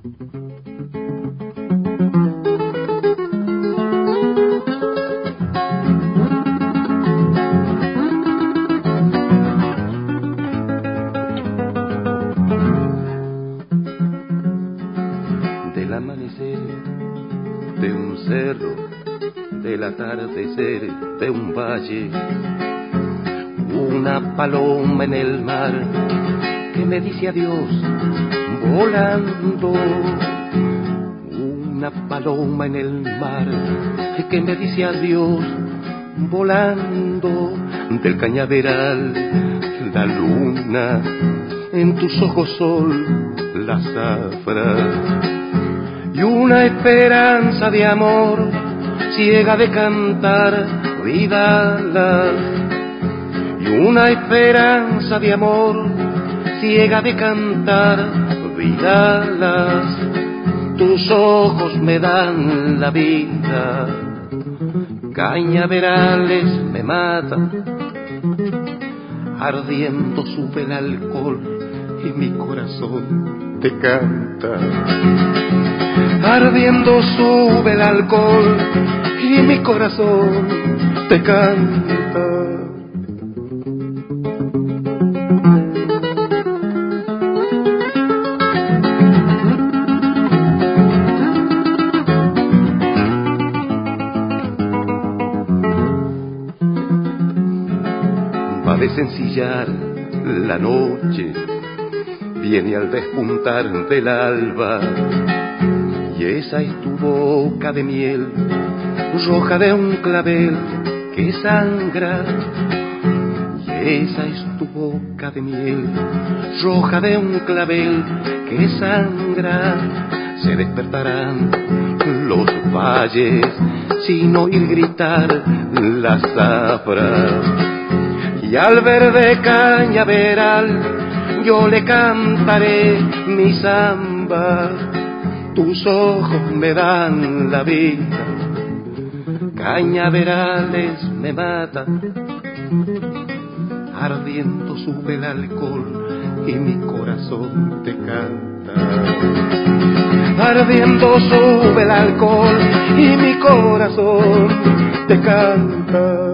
Del amanecer de un cerro, del atardecer de un valle, una paloma en el mar que me dice adiós volando. Una paloma en el mar que me dice adiós volando. Del cañaveral la luna, en tus ojos sol la zafra, y una esperanza de amor ciega de cantar vidalas. Y una esperanza de amor ciega de cantar vidalas. Tus ojos me dan la vida, cañaverales me matan, ardiendo sube el alcohol y mi corazón te canta. Ardiendo sube el alcohol y mi corazón te canta. Va a desencillar la noche, viene al despuntar del alba, y esa es tu boca de miel, roja de un clavel que sangra. Y esa es tu boca de miel, roja de un clavel que sangra. Se despertarán los valles sin oír gritar la zafra. Y al verde cañaveral yo le cantaré mi samba. Tus ojos me dan la vida, cañaverales me matan, ardiendo sube el alcohol y mi corazón te canta. Ardiendo sube el alcohol y mi corazón te canta.